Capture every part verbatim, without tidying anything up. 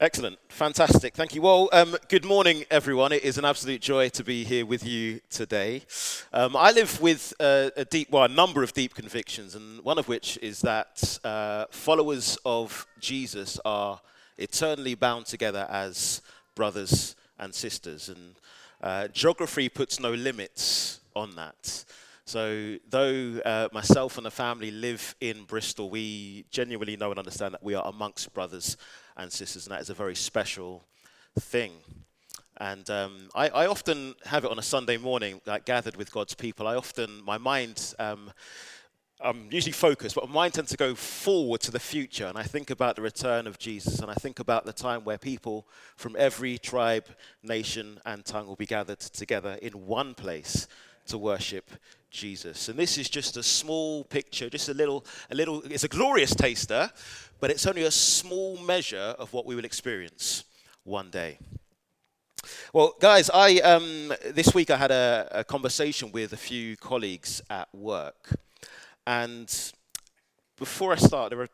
Excellent. Fantastic. Thank you. Well, um, good morning, everyone. It is an absolute joy to be here with you today. Um, I live with uh, a deep, well, a number of deep convictions, and one of which is that uh, followers of Jesus are eternally bound together as brothers and sisters. And uh, geography puts no limits on that. So though uh, myself and the family live in Bristol, we genuinely know and understand that we are amongst brothers and sisters, and that is a very special thing. And um, I, I often have it on a Sunday morning, like gathered with God's people. I often, my mind, um, I'm usually focused, but my mind tends to go forward to the future, and I think about the return of Jesus, and I think about the time where people from every tribe, nation, and tongue will be gathered together in one place to worship Jesus. And this is just a small picture, just a little, a little, it's a glorious taster, but it's only a small measure of what we will experience one day. Well, guys, I um, this week I had a, a conversation with a few colleagues at work. And before I start, they were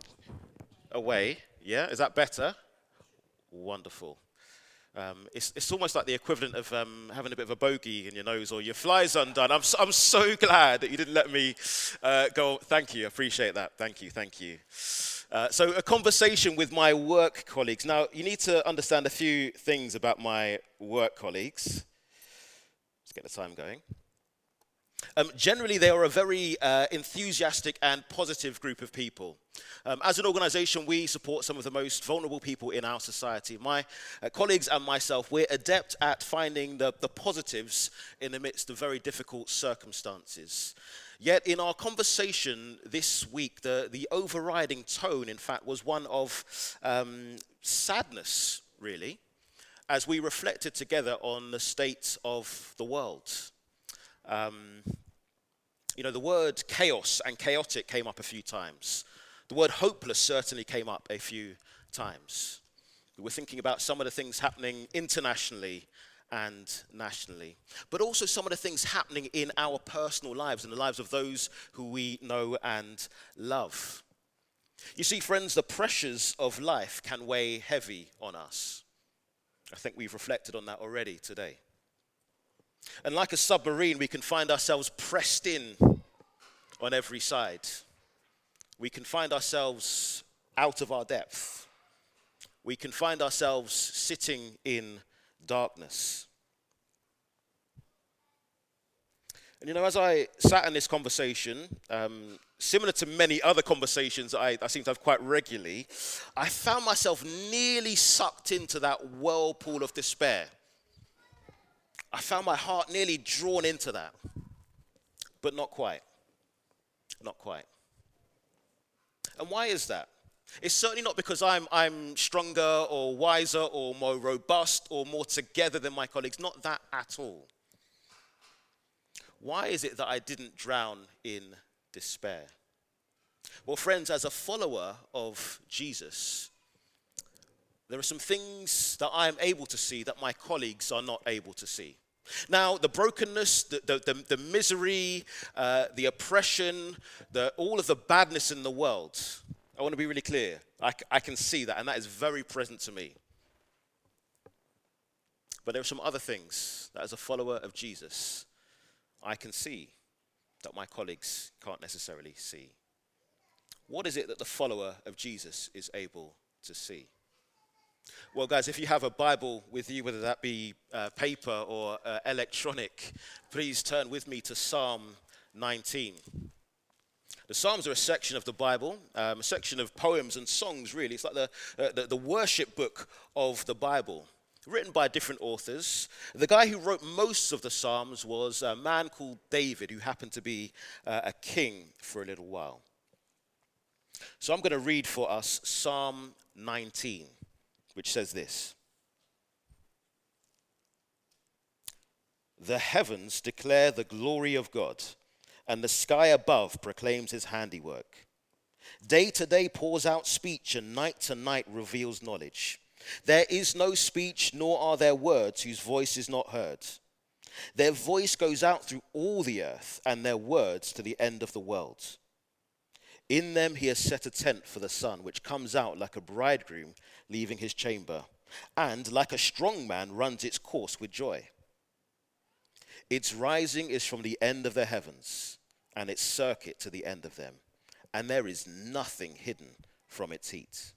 away. Yeah, is that better? Wonderful. Um, it's, it's almost like the equivalent of um, having a bit of a bogey in your nose or your fly's undone. I'm so, I'm so glad that you didn't let me uh, go. Thank you. I appreciate that. Thank you. Thank you. Uh, so a conversation with my work colleagues. Now, you need to understand a few things about my work colleagues. Let's get the time going. Um, generally, they are a very uh, enthusiastic and positive group of people. Um, as an organization, we support some of the most vulnerable people in our society. My uh, colleagues and myself, we're adept at finding the, the positives in the midst of very difficult circumstances. Yet in our conversation this week, the, the overriding tone, in fact, was one of um, sadness, really, as we reflected together on the state of the world. Um, you know, the word chaos and chaotic came up a few times. The word hopeless certainly came up a few times. We were thinking about some of the things happening internationally and nationally, but also some of the things happening in our personal lives and the lives of those who we know and love. You see, friends, the pressures of life can weigh heavy on us. I think we've reflected on that already today. And like a submarine, we can find ourselves pressed in on every side. We can find ourselves out of our depth. We can find ourselves sitting in darkness. And you know, as I sat in this conversation, um, similar to many other conversations I, I seem to have quite regularly, I found myself nearly sucked into that whirlpool of despair. I found my heart nearly drawn into that, but not quite. Not quite. And why is that? It's certainly not because I'm, I'm stronger or wiser or more robust or more together than my colleagues. Not that at all. Why is it that I didn't drown in despair? Well, friends, as a follower of Jesus, there are some things that I am able to see that my colleagues are not able to see. Now, the brokenness, the, the, the, the misery, uh, the oppression, the, all of the badness in the world, I want to be really clear. I, I can see that, and that is very present to me. But there are some other things that as a follower of Jesus, I can see that my colleagues can't necessarily see. What is it that the follower of Jesus is able to see? Well, guys, if you have a Bible with you, whether that be uh, paper or uh, electronic, please turn with me to Psalm nineteen. The Psalms are a section of the Bible, um, a section of poems and songs, really. It's like the, uh, the, the worship book of the Bible, written by different authors. The guy who wrote most of the Psalms was a man called David, who happened to be uh, a king for a little while. So I'm going to read for us Psalm nineteen. Which says this: The heavens declare the glory of God, and the sky above proclaims his handiwork. Day to day pours out speech, and night to night reveals knowledge. There is no speech, nor are there words whose voice is not heard. Their voice goes out through all the earth, and their words to the end of the world. In them he has set a tent for the sun, which comes out like a bridegroom leaving his chamber, and like a strong man runs its course with joy. Its rising is from the end of the heavens, and its circuit to the end of them, and there is nothing hidden from its heat.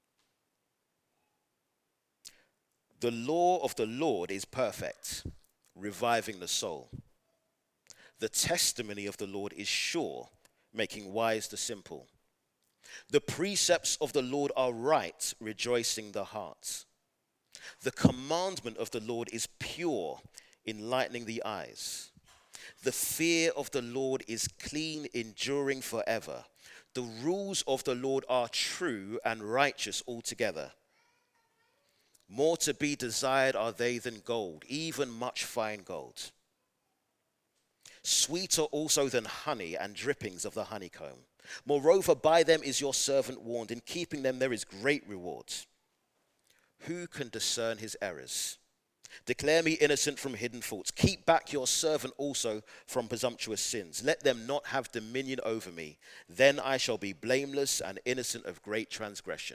The law of the Lord is perfect, reviving the soul. The testimony of the Lord is sure, making wise the simple. The precepts of the Lord are right, rejoicing the heart. The commandment of the Lord is pure, enlightening the eyes. The fear of the Lord is clean, enduring forever. The rules of the Lord are true and righteous altogether. More to be desired are they than gold, even much fine gold. Sweeter also than honey and drippings of the honeycomb. Moreover, by them is your servant warned. In keeping them there is great reward. Who can discern his errors? Declare me innocent from hidden faults. Keep back your servant also from presumptuous sins. Let them not have dominion over me. Then I shall be blameless and innocent of great transgression.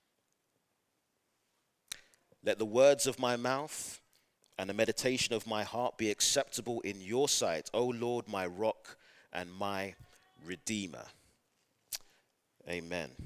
Let the words of my mouth and the meditation of my heart be acceptable in your sight, O Lord, my rock and my redeemer. Amen.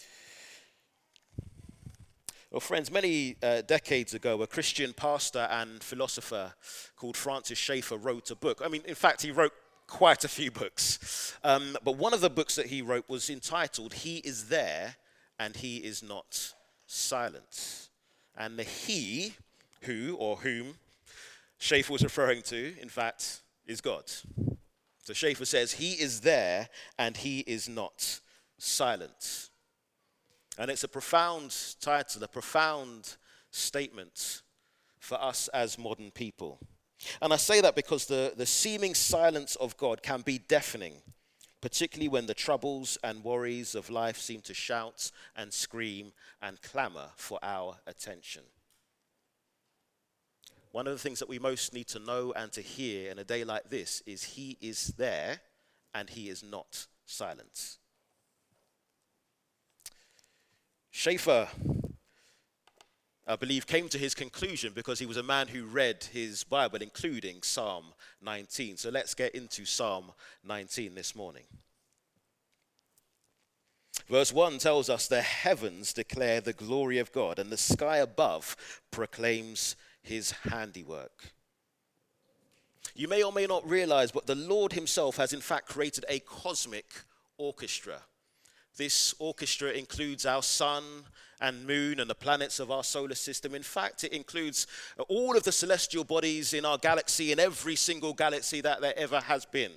Well, friends, many uh, decades ago, a Christian pastor and philosopher called Francis Schaeffer wrote a book. I mean, in fact, he wrote quite a few books. Um, but one of the books that he wrote was entitled, He is There and He is Not Silent. And the he, who or whom Schaeffer was referring to, in fact, is God. So Schaeffer says, He is there and He is not silent. And it's a profound title, a profound statement for us as modern people. And I say that because the, the seeming silence of God can be deafening, particularly when the troubles and worries of life seem to shout and scream and clamor for our attention. One of the things that we most need to know and to hear in a day like this is He is there and He is not silent. Schaeffer, I believe, came to his conclusion because he was a man who read his Bible, including Psalm nineteen. So let's get into Psalm nineteen this morning. Verse one tells us, the heavens declare the glory of God, and the sky above proclaims his handiwork. You may or may not realize, but the Lord himself has in fact created a cosmic orchestra. This orchestra includes our sun and moon and the planets of our solar system. In fact, it includes all of the celestial bodies in our galaxy and every single galaxy that there ever has been.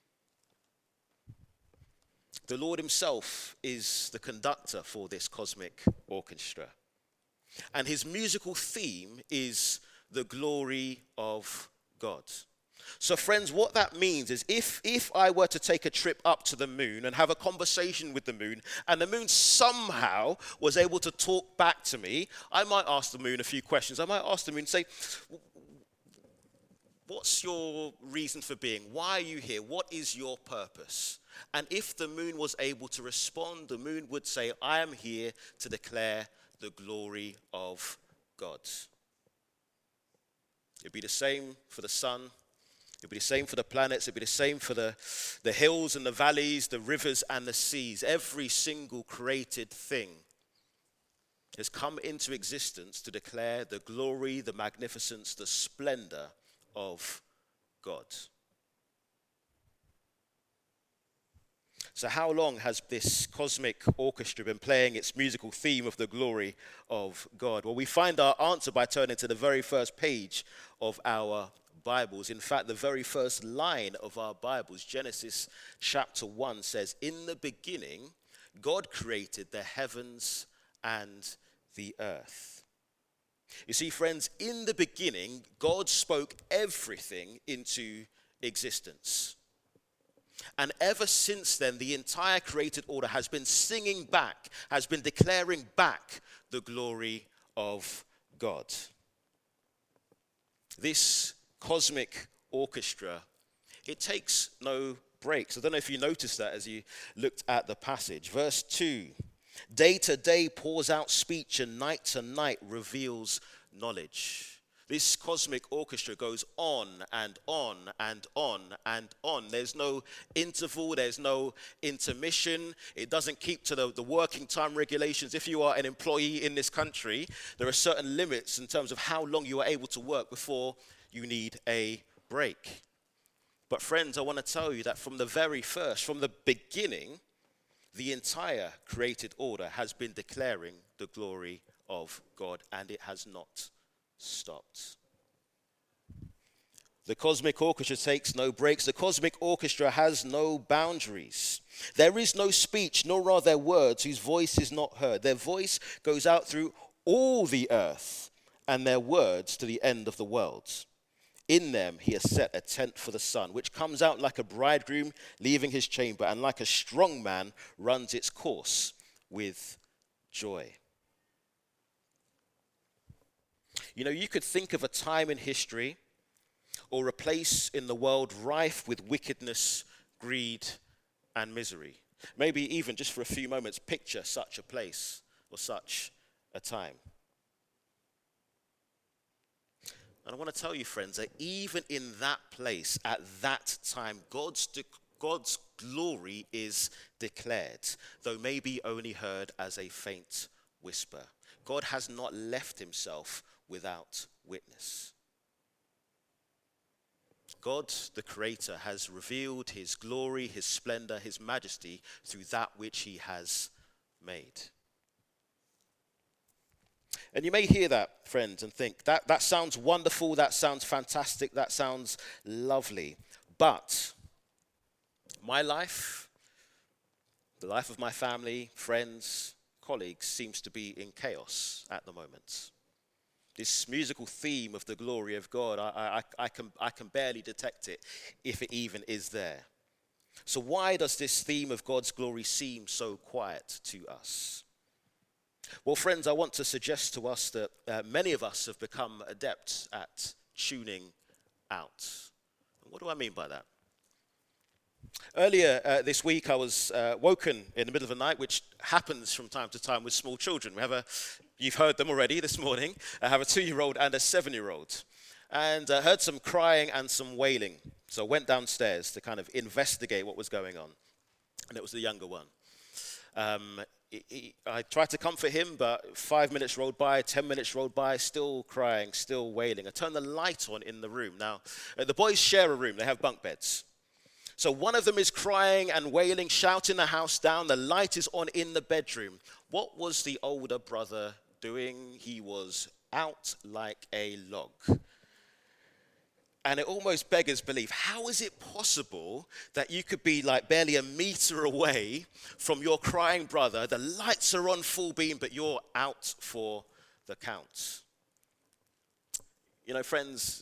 The Lord himself is the conductor for this cosmic orchestra. And his musical theme is the glory of God. So friends, what that means is if, if I were to take a trip up to the moon and have a conversation with the moon, and the moon somehow was able to talk back to me, I might ask the moon a few questions. I might ask the moon, say, what's your reason for being? Why are you here? What is your purpose? And if the moon was able to respond, the moon would say, I am here to declare the glory of God. It'd be the same for the sun. It'll be the same for the planets. It'll be the same for the, the hills and the valleys, the rivers and the seas. Every single created thing has come into existence to declare the glory, the magnificence, the splendor of God. So how long has this cosmic orchestra been playing its musical theme of the glory of God? Well, we find our answer by turning to the very first page of our Bibles. In fact, the very first line of our Bibles, Genesis chapter one, says, in the beginning, God created the heavens and the earth. You see, friends, in the beginning, God spoke everything into existence. And ever since then, the entire created order has been singing back, has been declaring back the glory of God. This cosmic orchestra, it takes no breaks. I don't know if you noticed that as you looked at the passage. Verse two, day to day pours out speech, and night to night reveals knowledge. This cosmic orchestra goes on and on and on and on. There's no interval, there's no intermission. It doesn't keep to the, the working time regulations. If you are an employee in this country, there are certain limits in terms of how long you are able to work before you need a break. But friends, I want to tell you that from the very first, from the beginning, the entire created order has been declaring the glory of God, and it has not stopped. The cosmic orchestra takes no breaks. The cosmic orchestra has no boundaries. There is no speech, nor are there words whose voice is not heard. Their voice goes out through all the earth, and their words to the end of the world. In them he has set a tent for the sun, which comes out like a bridegroom leaving his chamber, and like a strong man runs its course with joy. You know, you could think of a time in history or a place in the world rife with wickedness, greed, and misery. Maybe even just for a few moments, picture such a place or such a time. And I want to tell you, friends, that even in that place, at that time, God's, de- God's glory is declared, though maybe only heard as a faint whisper. God has not left himself without witness. God, the Creator, has revealed his glory, his splendor, his majesty through that which he has made. And you may hear that, friends, and think, that, that sounds wonderful, that sounds fantastic, that sounds lovely. But my life, the life of my family, friends, colleagues, seems to be in chaos at the moment. This musical theme of the glory of God, I, I, I, can, I can barely detect it, if it even is there. So why does this theme of God's glory seem so quiet to us? Well, friends, I want to suggest to us that uh, many of us have become adept at tuning out. What do I mean by that? Earlier uh, this week, I was uh, woken in the middle of the night, which happens from time to time with small children. We have a, you've heard them already this morning. I have a two-year-old and a seven-year-old. And I heard some crying and some wailing. So I went downstairs to kind of investigate what was going on. And it was the younger one. Um, he, he, I tried to comfort him, but five minutes rolled by, ten minutes rolled by, still crying, still wailing. I turned the light on in the room. Now, uh, the boys share a room. They have bunk beds. So one of them is crying and wailing, shouting the house down. The light is on in the bedroom. What was the older brother doing? He was out like a log. And it almost beggars belief. How is it possible that you could be like barely a meter away from your crying brother? The lights are on full beam, but you're out for the count. You know, friends,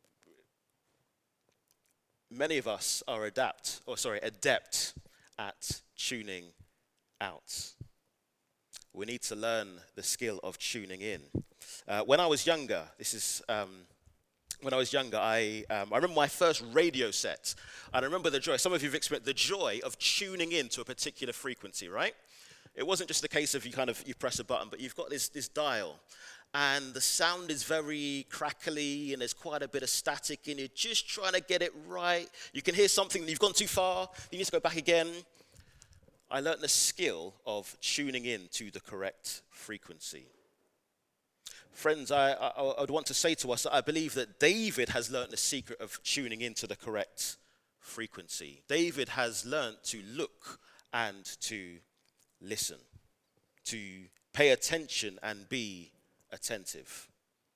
many of us are adapt, or sorry, adept at tuning out. We need to learn the skill of tuning in. Uh, when I was younger, this is um, when I was younger, I um, I remember my first radio set. And I remember the joy. Some of you have experienced the joy of tuning in to a particular frequency, right? It wasn't just a case of you kind of you press a button, but you've got this this dial. And the sound is very crackly, and there's quite a bit of static in it, just trying to get it right. You can hear something, you've gone too far, you need to go back again. I learned the skill of tuning in to the correct frequency. Friends, I, I, I would want to say to us that I believe that David has learned the secret of tuning into the correct frequency. David has learned to look and to listen, to pay attention and be attentive.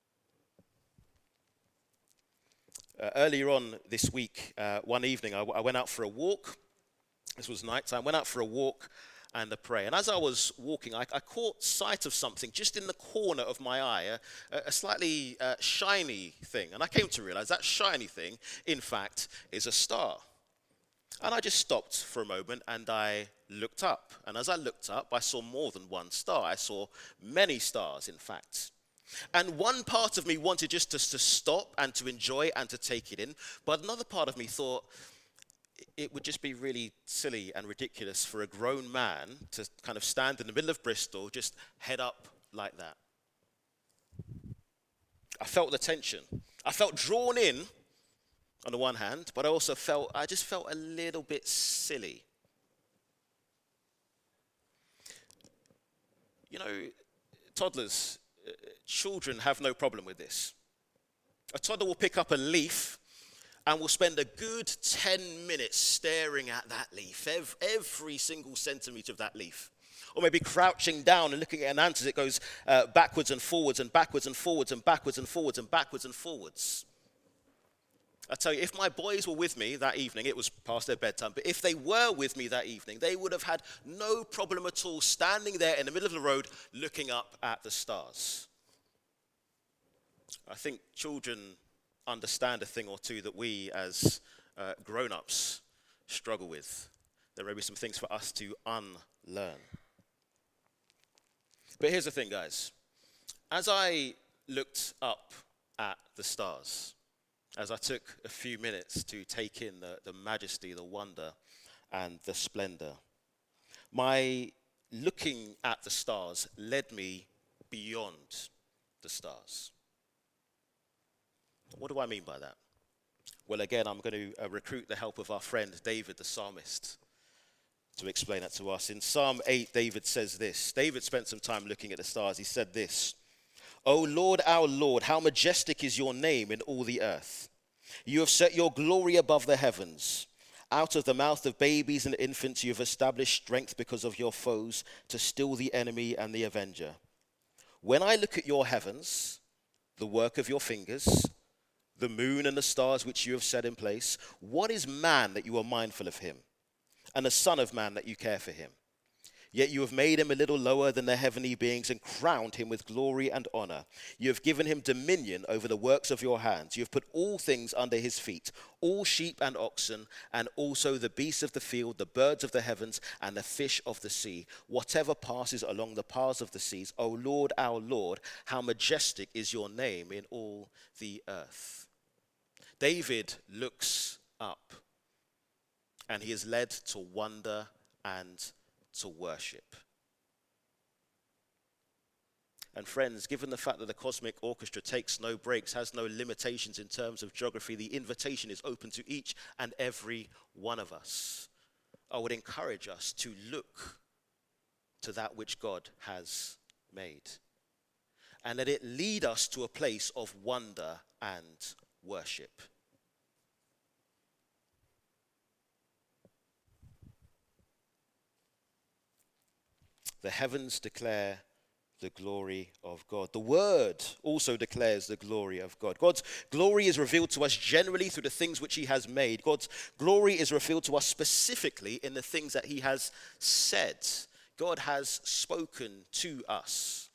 Uh, earlier on this week, uh, one evening, I, w- I went out for a walk. This was nighttime. I went out for a walk and a pray. And as I was walking, I, I caught sight of something just in the corner of my eye, a, a slightly uh, shiny thing. And I came to realize that shiny thing, in fact, is a star. And I just stopped for a moment and I looked up. And as I looked up, I saw more than one star. I saw many stars, in fact. And one part of me wanted just to, to stop and to enjoy and to take it in. But another part of me thought, it would just be really silly and ridiculous for a grown man to kind of stand in the middle of Bristol, just head up like that. I felt the tension. I felt drawn in on the one hand, but I also felt, I just felt a little bit silly. You know, toddlers, uh, children have no problem with this. A toddler will pick up a leaf and will spend a good ten minutes staring at that leaf, every, every single centimetre of that leaf. Or maybe crouching down and looking at an ant as it goes uh, backwards and forwards and backwards and forwards and backwards and forwards and backwards and forwards. I tell you, if my boys were with me that evening, it was past their bedtime, but if they were with me that evening, they would have had no problem at all standing there in the middle of the road looking up at the stars. I think children understand a thing or two that we as uh, grown-ups struggle with. There may be some things for us to unlearn. But here's the thing, guys. As I looked up at the stars, as I took a few minutes to take in the, the majesty, the wonder, and the splendor, my looking at the stars led me beyond the stars. What do I mean by that? Well, again, I'm going to uh, recruit the help of our friend David, the psalmist, to explain that to us. In Psalm eight, David says this. David spent some time looking at the stars. He said this, "O Lord, our Lord, how majestic is your name in all the earth. You have set your glory above the heavens. Out of the mouth of babies and infants you have established strength because of your foes, to still the enemy and the avenger. When I look at your heavens, the work of your fingers, the moon and the stars which you have set in place, what is man that you are mindful of him, and the son of man that you care for him? Yet you have made him a little lower than the heavenly beings and crowned him with glory and honor. You have given him dominion over the works of your hands. You have put all things under his feet, all sheep and oxen, and also the beasts of the field, the birds of the heavens, and the fish of the sea, whatever passes along the paths of the seas. O Lord, our Lord, how majestic is your name in all the earth." David looks up, and he is led to wonder and to worship. And friends, given the fact that the cosmic orchestra takes no breaks, has no limitations in terms of geography, the invitation is open to each and every one of us. I would encourage us to look to that which God has made, and let it lead us to a place of wonder and worship. The heavens declare the glory of God. The word also declares the glory of God. God's glory is revealed to us generally through the things which he has made. God's glory is revealed to us specifically in the things that he has said. God has spoken to us.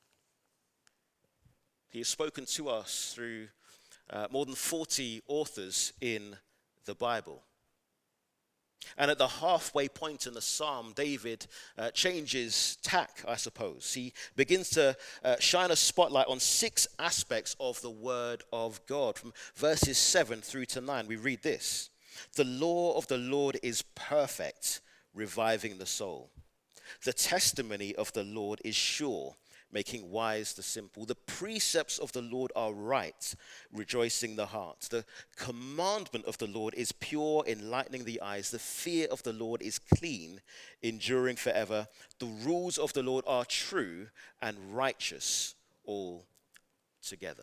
He has spoken to us through uh, more than forty authors in the Bible. And at the halfway point in the psalm, David uh, changes tack, I suppose. He begins to uh, shine a spotlight on six aspects of the word of God. From verses seven through to nine, we read this. "The law of the Lord is perfect, reviving the soul. The testimony of the Lord is sure, making wise the simple. The precepts of the Lord are right, rejoicing the heart. The commandment of the Lord is pure, enlightening the eyes. The fear of the Lord is clean, enduring forever. The rules of the Lord are true and righteous altogether."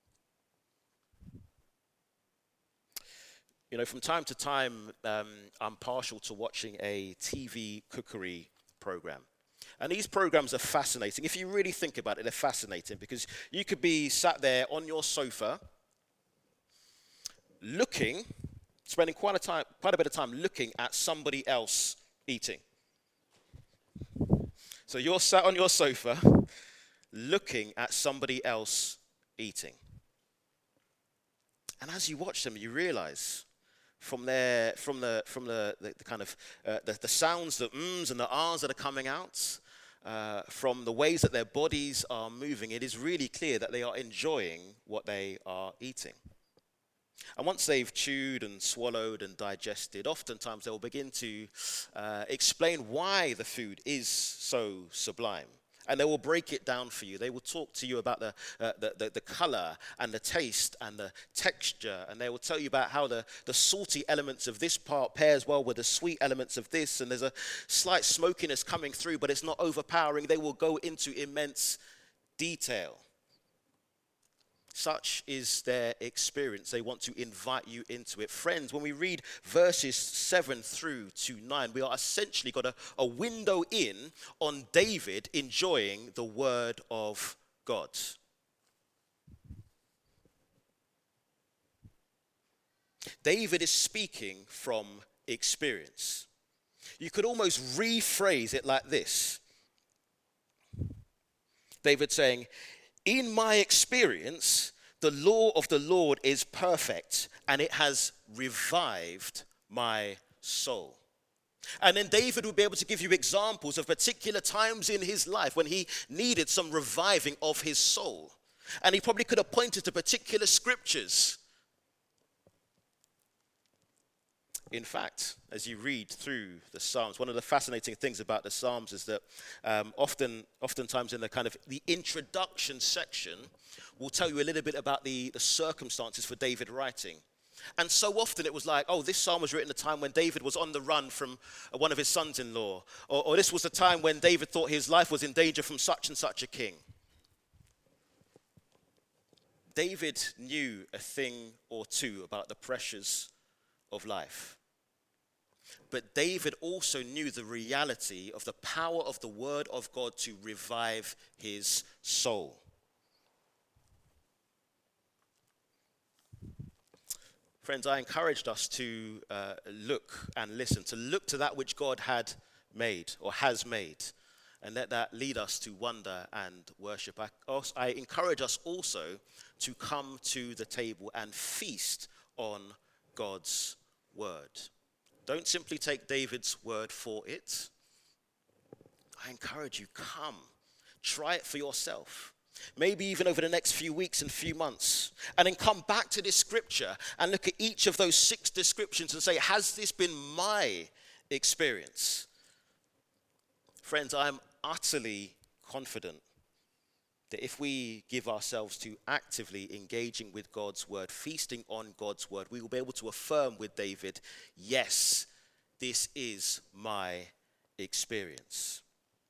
You know, from time to time, um, I'm partial to watching a T V cookery program. And these programs are fascinating. If you really think about it, they're fascinating because you could be sat there on your sofa looking, spending quite a time, quite a bit of time looking at somebody else eating. So you're sat on your sofa looking at somebody else eating. And as you watch them, you realize from their, from the, from the, the, the kind of uh, the, the sounds, the ums and the ahs that are coming out, uh, from the ways that their bodies are moving, it is really clear that they are enjoying what they are eating. And once they've chewed and swallowed and digested, oftentimes they will begin to uh, explain why the food is so sublime. And they will break it down for you. They will talk to you about the, uh, the, the, the color and the taste and the texture. And they will tell you about how the, the salty elements of this part pairs well with the sweet elements of this. And there's a slight smokiness coming through, but it's not overpowering. They will go into immense detail. Such is their experience. They want to invite you into it. Friends, when we read verses seven through to nine, we are essentially got a, a window in on David enjoying the word of God. David is speaking from experience. You could almost rephrase it like this. David saying, in my experience, the law of the Lord is perfect, and it has revived my soul. And then David would be able to give you examples of particular times in his life when he needed some reviving of his soul. And he probably could have pointed to particular scriptures. In fact, as you read through the Psalms, one of the fascinating things about the Psalms is that um, often, oftentimes in the kind of the introduction section, will tell you a little bit about the, the circumstances for David writing. And so often it was like, oh, this psalm was written at a time when David was on the run from one of his sons-in-law. Or, or this was the time when David thought his life was in danger from such and such a king. David knew a thing or two about the pressures of life. But David also knew the reality of the power of the word of God to revive his soul. Friends, I encouraged us to uh, look and listen, to look to that which God had made or has made, and let that lead us to wonder and worship. I, also, I encourage us also to come to the table and feast on God's word. Don't simply take David's word for it. I encourage you, come. Try it for yourself. Maybe even over the next few weeks and few months. And then come back to this scripture and look at each of those six descriptions and say, has this been my experience? Friends, I am utterly confident that if we give ourselves to actively engaging with God's word, feasting on God's word, we will be able to affirm with David, yes, this is my experience.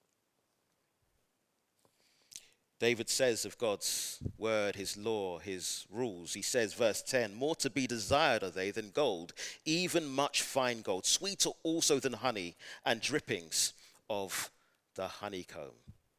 David says of God's word, his law, his rules, he says, verse ten, more to be desired are they than gold, even much fine gold, sweeter also than honey and drippings of the honeycomb.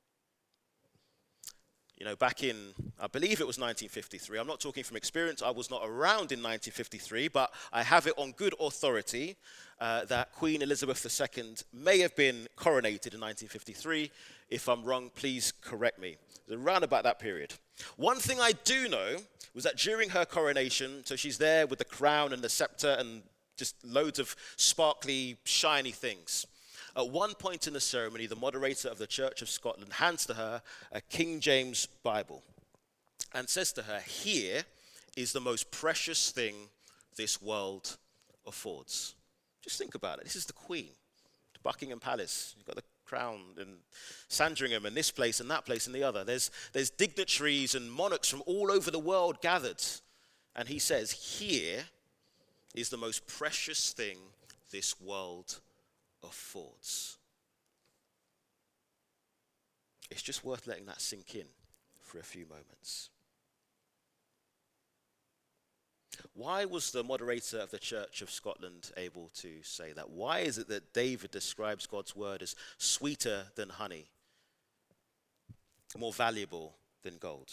You know, back in, I believe it was nineteen fifty-three. I'm not talking from experience. I was not around in nineteen fifty-three, but I have it on good authority uh, that Queen Elizabeth the Second may have been coronated in nineteen fifty-three. If I'm wrong, please correct me. It was around about that period. One thing I do know was that during her coronation, so she's there with the crown and the scepter and just loads of sparkly, shiny things. At one point in the ceremony, the moderator of the Church of Scotland hands to her a King James Bible and says to her, here is the most precious thing this world affords. Just think about it. This is the Queen, the Buckingham Palace. You've got the crown and Sandringham and this place and that place and the other. There's, there's dignitaries and monarchs from all over the world gathered. And he says, here is the most precious thing this world affords. It's just worth letting that sink in for a few moments. Why was the moderator of the Church of Scotland able to say that? Why is it that David describes God's word as sweeter than honey, more valuable than gold?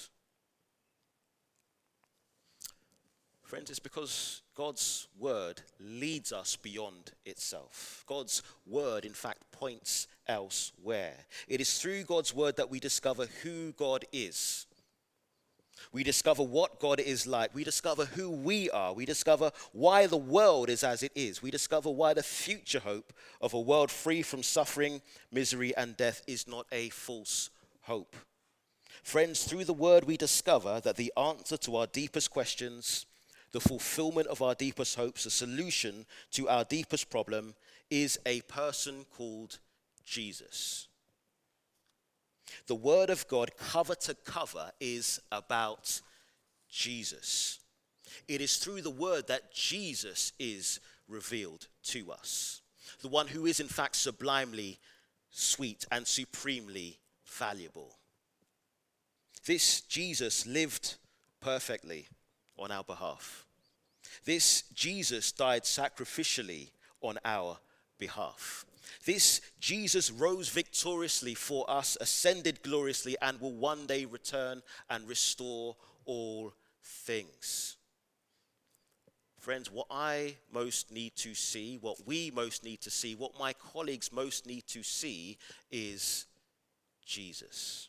Friends, it's because God's word leads us beyond itself. God's word, in fact, points elsewhere. It is through God's word that we discover who God is. We discover what God is like. We discover who we are. We discover why the world is as it is. We discover why the future hope of a world free from suffering, misery, and death is not a false hope. Friends, through the word we discover that the answer to our deepest questions, the fulfillment of our deepest hopes, the solution to our deepest problem is a person called Jesus. The Word of God, cover to cover, is about Jesus. It is through the Word that Jesus is revealed to us. The one who is in fact sublimely sweet and supremely valuable. This Jesus lived perfectly on our behalf. This Jesus died sacrificially on our behalf. This Jesus rose victoriously for us, ascended gloriously, and will one day return and restore all things. Friends, what I most need to see, what we most need to see, what my colleagues most need to see is Jesus.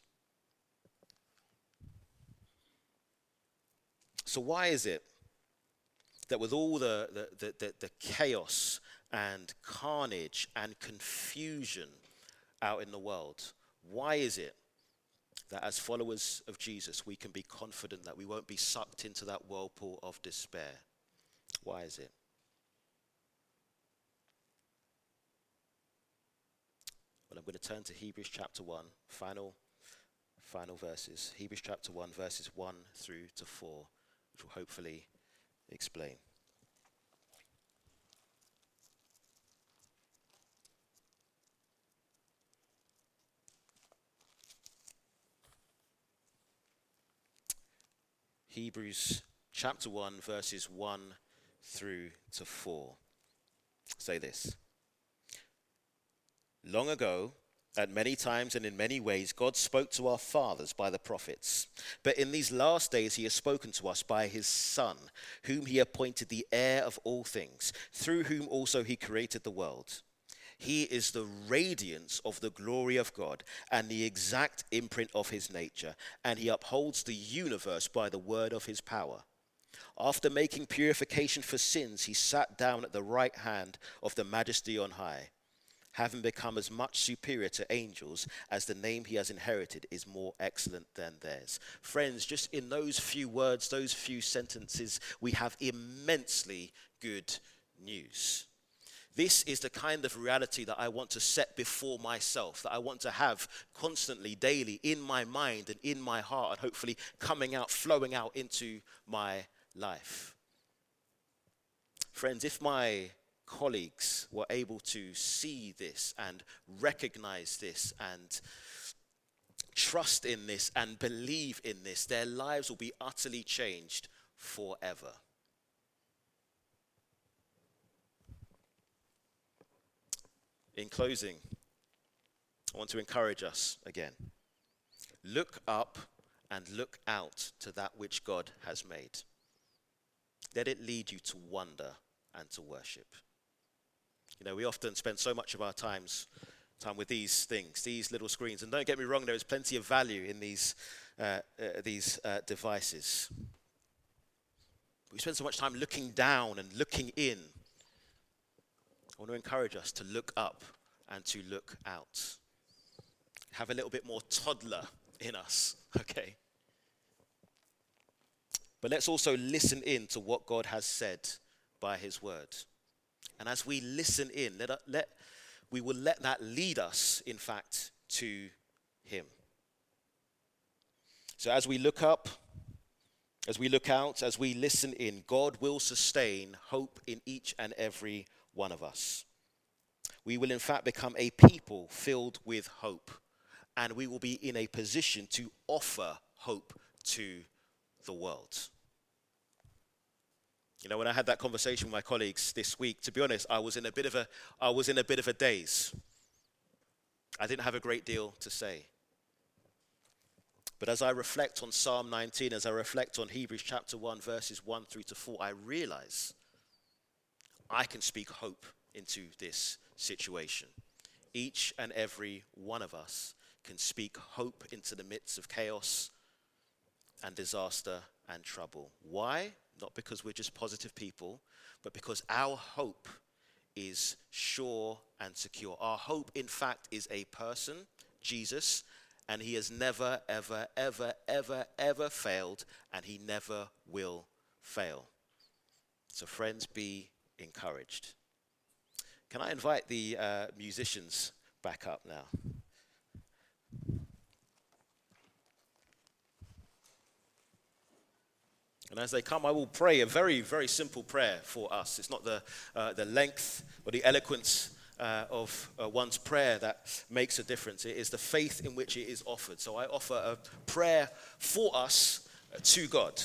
So why is it that with all the, the, the, the, the chaos and carnage and confusion out in the world, why is it that as followers of Jesus, we can be confident that we won't be sucked into that whirlpool of despair? Why is it? Well, I'm going to turn to Hebrews chapter one, final, final verses. Hebrews chapter one, verses one through to four, which will hopefully explain. Hebrews chapter one, verses one through to four. Say this. Long ago, at many times and in many ways, God spoke to our fathers by the prophets. But in these last days, he has spoken to us by his Son, whom he appointed the heir of all things, through whom also he created the world. He is the radiance of the glory of God and the exact imprint of his nature, and he upholds the universe by the word of his power. After making purification for sins, he sat down at the right hand of the Majesty on high, having become as much superior to angels as the name he has inherited is more excellent than theirs. Friends, just in those few words, those few sentences, we have immensely good news. This is the kind of reality that I want to set before myself, that I want to have constantly, daily, in my mind and in my heart, and hopefully coming out, flowing out into my life. Friends, if my colleagues were able to see this and recognize this and trust in this and believe in this, their lives will be utterly changed forever. In closing, I want to encourage us again. Look up and look out to that which God has made. Let it lead you to wonder and to worship. You know, we often spend so much of our times time with these things, these little screens. And don't get me wrong, there is plenty of value in these, uh, uh, these uh, devices. We spend so much time looking down and looking in. I want to encourage us to look up and to look out. Have a little bit more toddler in us, okay? But let's also listen in to what God has said by his word. And as we listen in, let, let we will let that lead us, in fact, to him. So as we look up, as we look out, as we listen in, God will sustain hope in each and every one of us. We will in fact become a people filled with hope, and we will be in a position to offer hope to the world. You know, when I had that conversation with my colleagues this week, to be honest, I was in a bit of a I was in a bit of a daze. I didn't have a great deal to say. But as I reflect on Psalm nineteen, as I reflect on Hebrews chapter one, verses one through to four, I realize I can speak hope into this situation. Each and every one of us can speak hope into the midst of chaos and disaster and trouble. Why? Not because we're just positive people, but because our hope is sure and secure. Our hope, in fact, is a person, Jesus, and he has never, ever, ever, ever, ever failed, and he never will fail. So friends, be encouraged. Can I invite the uh, musicians back up now? And as they come, I will pray a very, very simple prayer for us. It's not the, uh, the length or the eloquence uh, of uh, one's prayer that makes a difference. It is the faith in which it is offered. So I offer a prayer for us uh, to God.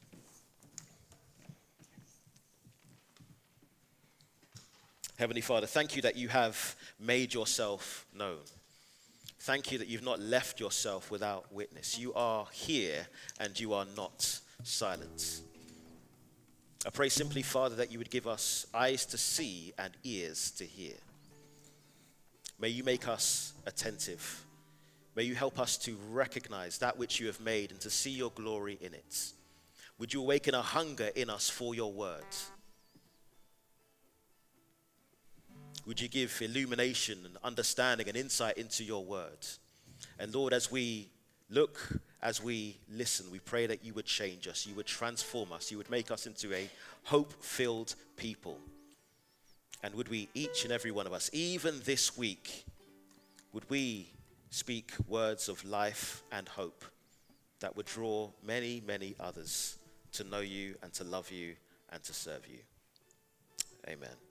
Heavenly Father, thank you that you have made yourself known. Thank you that you've not left yourself without witness. You are here and you are not silent. I pray simply, Father, that you would give us eyes to see and ears to hear. May you make us attentive. May you help us to recognize that which you have made and to see your glory in it. Would you awaken a hunger in us for your word? Would you give illumination and understanding and insight into your word? And Lord, as we look, as we listen, we pray that you would change us, you would transform us, you would make us into a hope-filled people. And would we, each and every one of us, even this week, would we speak words of life and hope that would draw many, many others to know you and to love you and to serve you. Amen.